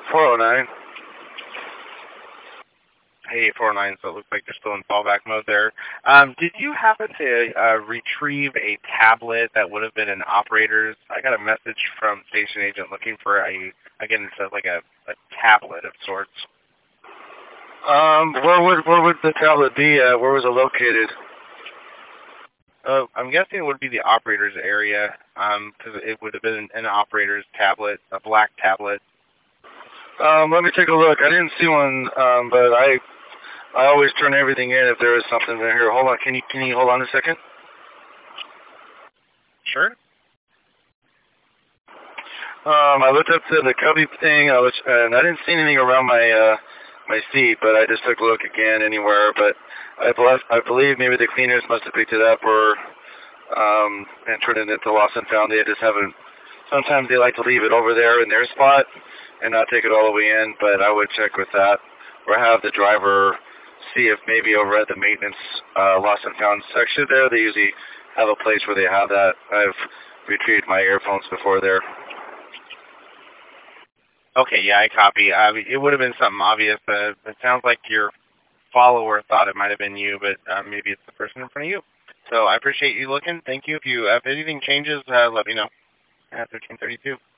409. Hey, 409, so it looks like you're still in fallback mode there. Did you happen to retrieve a tablet that would have been an operator's? I got a message from station agent looking for again, it says like a tablet of sorts. Where would the tablet be at? Where was it located? I'm guessing it would be the operator's area, because it would have been an operator's tablet, a black tablet. Let me take a look. I didn't see one, but I always turn everything in if there is something in here. Hold on. Can you hold on a second? Sure. I looked up to the cubby thing, and I didn't see anything around my seat, but I just took a look again anywhere. But I believe maybe the cleaners must have picked it up or and turned it into lost and found. They just haven't. Sometimes they like to leave it over there in their spot and not take it all the way in. But I would check with that, or have the driver see if maybe over at the maintenance lost and found section there, they usually have a place where they have that. I've retrieved my earphones before there. Okay, yeah, I copy. It would have been something obvious. It sounds like your follower thought it might have been you, but maybe it's the person in front of you. So I appreciate you looking. Thank you. If anything changes, let me know. 1332.